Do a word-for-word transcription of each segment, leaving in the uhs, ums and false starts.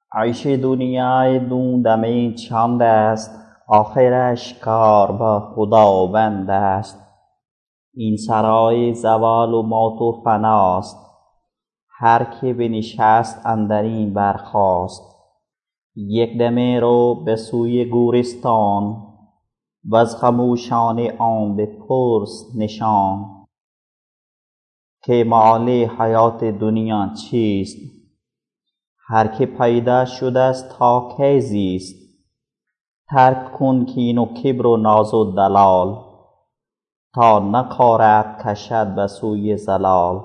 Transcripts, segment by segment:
عیش دنیای دون دمه چند است، آخرش کار با خداوند است. این سرای زوال و مات و فناست، هر که بنشست اندرین برخاست. یک دمه رو به سوی گورستان، وز خموشان آن بپرس نشان. که مآل حیات دنیا چیست؟ هر که پیدا شده است تا کی زیست. ترک کن کین و کبر و ناز و دلال، تا نکارت کشد به سوی ضلال.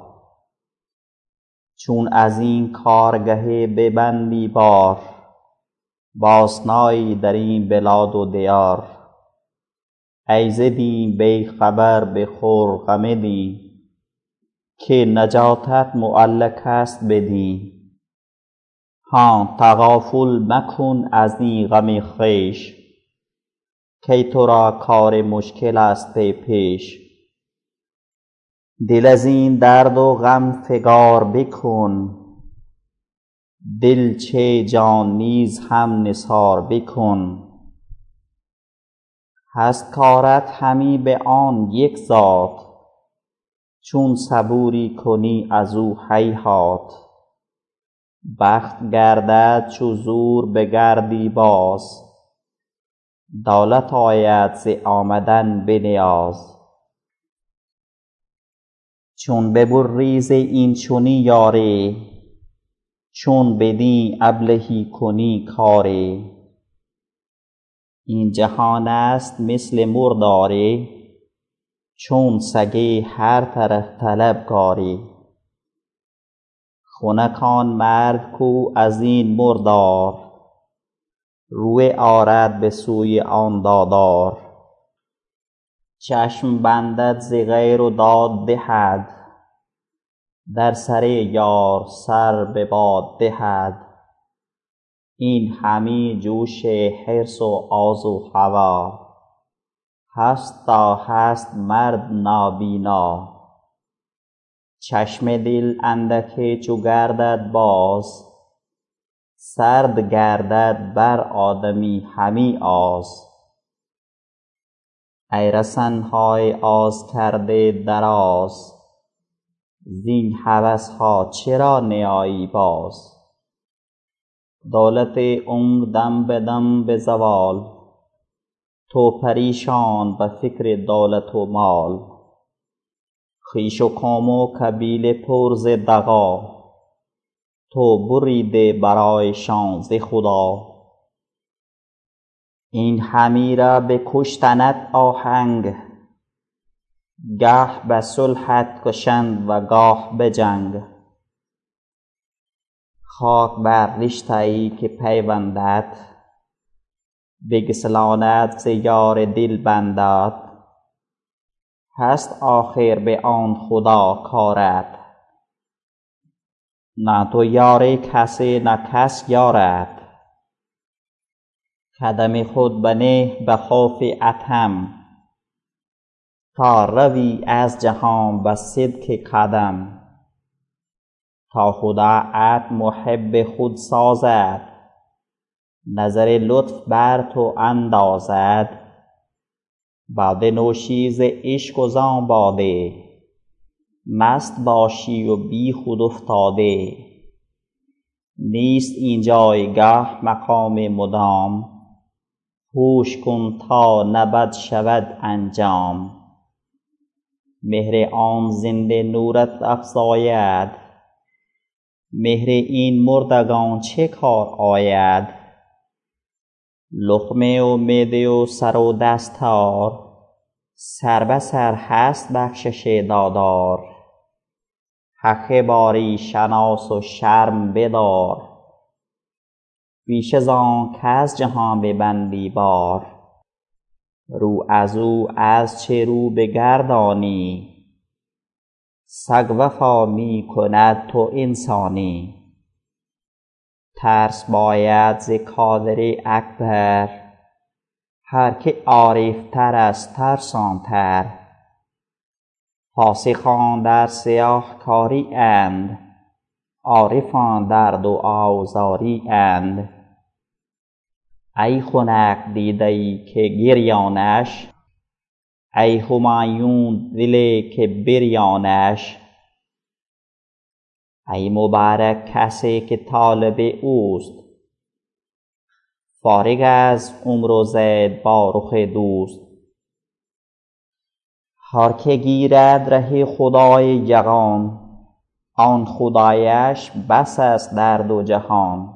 چون از این کارگه ببندی بار، باز نایی در این بلاد و دیار. ای ز دین بی خبر بخور غم دین، که نجاتت معلق است بدین. هان تغافل مکن از این غم خویش، کی تو را کار مشکل است پیش. دل از این درد و غم فگار بکن، دل چه جان نیز هم نثار بکن. هست کارت همی به آن یک ذات، چون صبوری کنی ازو هیهات. بخت گردد چو زور بگردی باز، دولت آید ز آمدن به نیاز. چون ببری ز این چنین یاری، چون بدین ابلهی کنی کاری. این جهان است مثل مرداری، چون سگ هر طرف طلبکاری. خنک آن مرد کو از این مردار، روی آرد به سوی آن دادار. چشم بندد ز غیر و داد دهد، در سر یار سر به باد دهد. این همه جوش حرص و آز و هوی، هست تا هست مرد نابینا. چشم دل اندک چو گردد باز، سرد گردد بر آدمی همی آز. ای رسنهای آز کرده دراز، زین هوسها چرا نیایی باز. دولت عمر دم به دم به زوال، تو پریشان به فکر دولت و مال. خویش و قوم و قبیله پر ز دغا، تو بریده برایشان ز خدا. این همه را به کشتنت آهنگ، گاه به صلحت کشند و گاه به جنگ. خاک بر رشته ای که پیوندد، بگسلاند ز یار دل بندد. هست آخر به آن خدا کارت، نه تو یار کسی نه کس یارت. قدم خود بنه به خوف عدم، تا روی از جهان به صدق قدم. تا خدا ات محب خود سازد، نظر لطف بر تو اندازد. باده نوشی ز عشق و زان باده، مست باشی و بی خود افتاده. نیست این جایگاه مقام مدام، هوش کن تا نه بد شود انجام. مهر آن زنده نورت افزاید، مهر این مردگان چه کار آید. لقمه و معده و سر و دستار، سر به سر هست بخشش دادار. حق باری شناس و شرم بدار، پیش از آن کز جهان ببندی بار. رو ازو از چه رو بگردانی، سگ وفا می کند تو انسانی. ترس باید ز قادر اکبر، هر که عارف تر است ترسان تر. فاسقان در سیاه کاری اند، عارفان درد و آزاری اند. ای خنک دیده ای که گریانش، ای همایون دل که بریانش. ای مبارک کسی که طالب اوست، فارغ از عمر و زید با رخ دوست. هر که گیرد ره خدای جهان، آن خدایش بس است در دو جهان.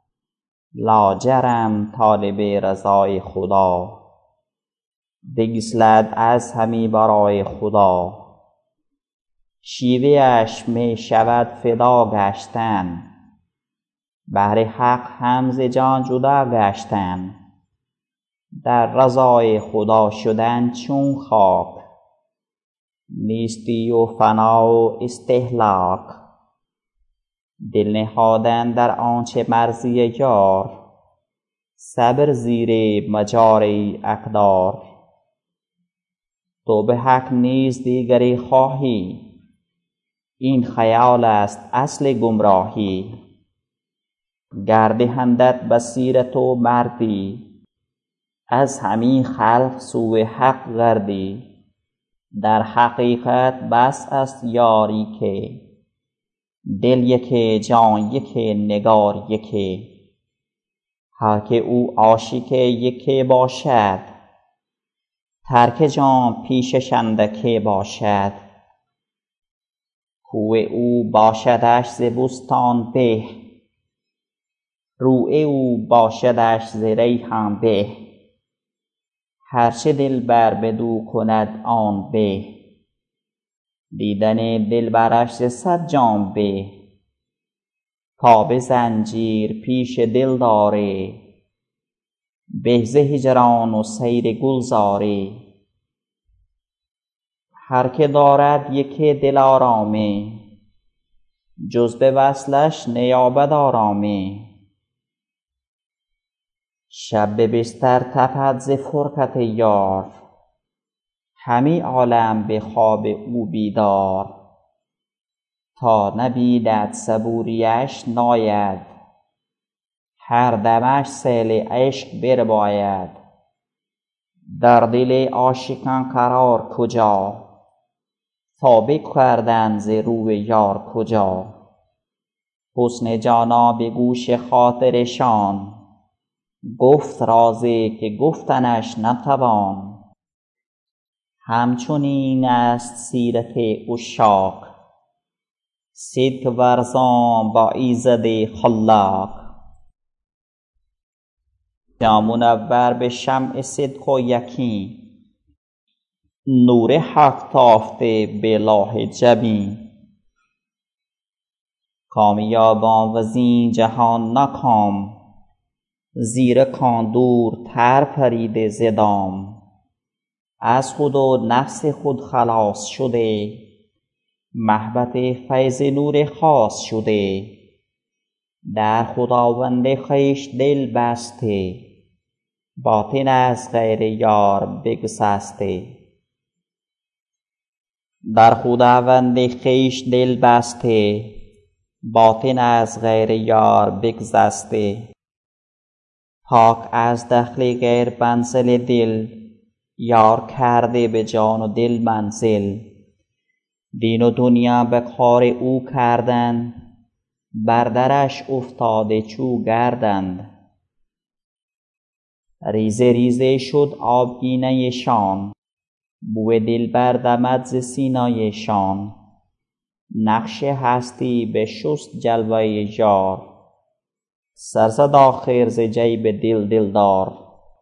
لاجرم طالب رضای خدا، بگسلد از همی برای خدا. شیوه اش می شود فدا گشتن، بهر حق هم ز جان جدا گشتن. در رضای خدا شدن چون خاک، نیستی و فنا و استهلاک. دل نهادن در آنچه مرضی یار، صبر زیر مجار اقدار. تو به حق نیز دیگری خواهی، این خیال است اصل گمراهی. گر دهندت بصیرت و مردی، از همه خلق سوی حق گردی. در حقیقت بس است یاری که، دل یکی جان یکی نگار یکی. هر که او عاشق یکی باشد، ترک جان پیشش اندکی باشد. کوی او باشدش ز بستان به، روی او باشدش ز ریحان به. هرچه دلبر بدو کند آن به، دیدن دلبرش ز صد جان به. پا به زنجیر پیش دلداری، به ز هجران و سیر گلزاری. هر که دارد یکی دل آرامی، جز به وصلش نیابد آرامی. شب به بستر تپد ز فرقت یار، همه عالم به خواب او بیدار. تا نبیند صبوریش ناید، هر دمش سیل عشق برباید. در دل عاشقان قرار کجا، توبه کردن ز روی یار کجا. حسن جانا به گوش خاطرشان، گفت رازی که گفتنش نتوان. همچنین است سیرت عشاق، صدق ورزان با ایزد خلاق. یا منور به شمع صدق و یقین، نور حق تافته به لوح جبین. کامیابان وزین جهان ناکام، زیر کان دورتر پریده ز دام. از خود و نفس خود خلاص شده، محبت فیض نور خاص شده. در خداوند خویش دل بسته، باطن از غیر یار بگسسته. در خداوند خویش دل بسته، باطن از غیر یار بگسسته. پاک از دخل غیر منزل دل، یار کرده به جان و دل منزل. دین و دنیا به کار او کردند، بر درش افتاده چو گردند. ریزه ریزه شد آبگینه شان، بوی دلبر دمد ز سینه شان. نقش هستی بشست جلوه یار، سر زد آخر ز جیب دل دلدار.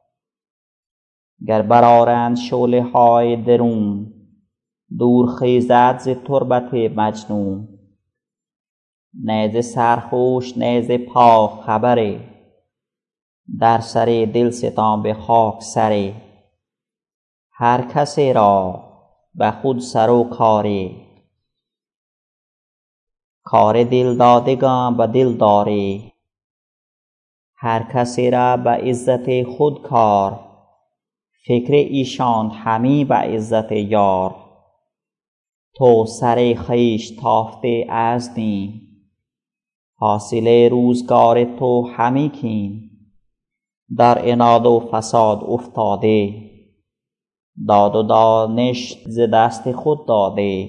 گر برآرند شعله های درون، دور خیزد ز تربت مجنون. نه ز سرخوش نه ز پا خبری، در سر دلستان به خاک سری. هر کسی را به خود سر و کاری، کار دل دادگان به دل داری. هر کسی را به عزت خود کار، فکر ایشان همی به عزت یار. تو سر خویش تافته از دین، حاصل روزگار تو همی کین، در عناد و فساد افتاده، داد و دانش ز دست خود داده،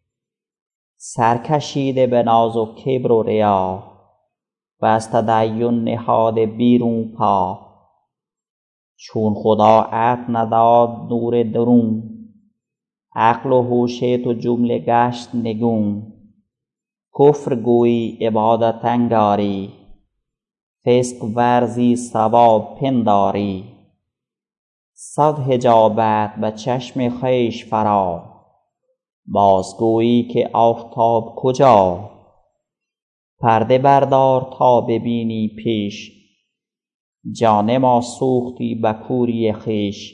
سرکشیده به ناز و کبر و ریا، و از تدین نهاده بیرون پا. چون خدا عقل نداد نور درون، عقل و هوش تو جمله گشت نگون. کفر گویی عبادت انگاری، فسق ورزی ثواب پنداری. صد حجابت به چشم خویش فرا، بازگویی که آفتاب کجا. پرده بردار تا ببینی پیش، جان ما سوختی به کوری خویش.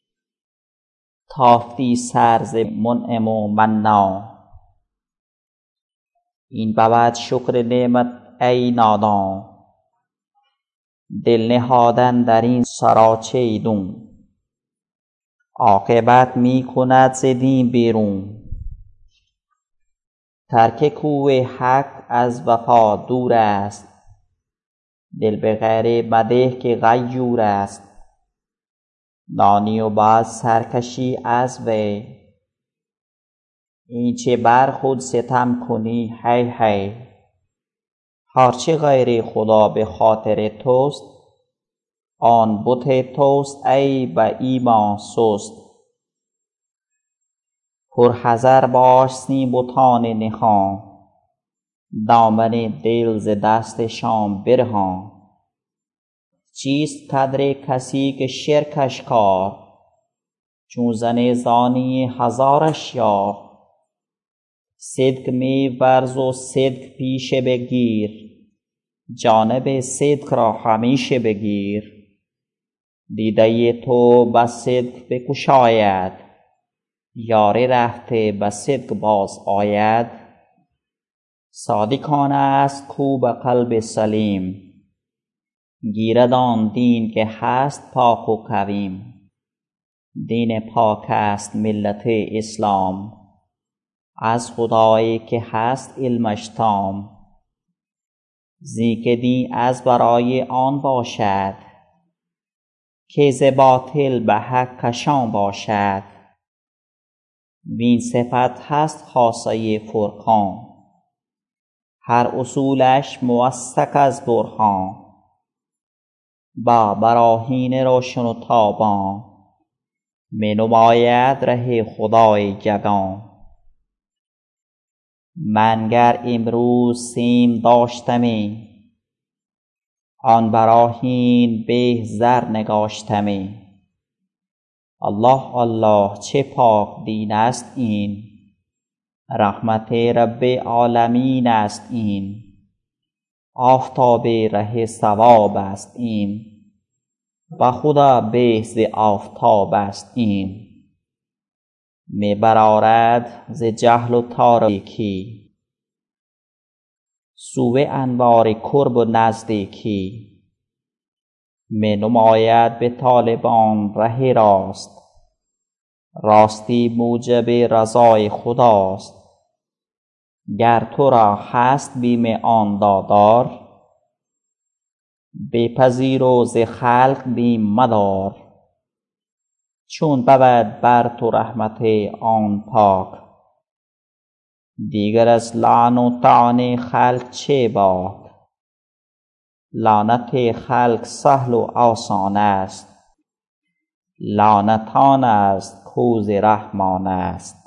تافتی سر ز منعم و مناع، این بود شکر نعمت ای نادان. دل نهادن در این سراچه ایدون، عاقبت می کند ز دین بیرون. ترک کوی حق از وفا دور است، دل به غیر مده که غیور است. دانی و باز سرکشی از وی، این چه بر خود ستم کنی هی هی. هرچه غیر خدا به خاطر توست، آن بت توست ای به ایمان سست. پرحذر باش زین بتان نهان، دامن دل ز دستشان برهان. چیست قدر کسی که شرکش کار، چون زن زانی هزارش یار. صدق می ورز و صدق پیشه بگیر، جانب صدق را همیشه بگیر. دیده تو به صدق بگشاید، یار رفته به صدق باز آید. صادق آن است کو به قلب سلیم، گیرد آن دین که هست پاک و قویم. دین پاک است ملت اسلام، از خدایی که هست علمش تام. زی که دین از برای آن باشد، که ز باطل به حق کشان باشد. وین صفت هست خاصه فرقان، هر اصولش موثق از برهان. با براهین روشن و تابان، می نماید ره خدای جگان. من گر امروز سیم داشتمی، آن براهین به زر نگاشتمی. الله الله چه پاک دین است این، رحمت رب عالمین است این. آفتاب ره صواب است این، و خدا به ز آفتاب است این. می برآرد ز جهل و تاریکی، سوی انوار قرب و نزدیکی. می نماید به طالبان ره راست، راستی موجب رضای خداست. گر تو را هست بیم آن دادار، بپذیر و ز خلق بیم مدار. چون بود بر تو رحمت آن پاک، دیگر از لعن و طعن خلق چه باک. لعنت خلق سهل و آسان است، لعنت آن است کو ز رحمان است.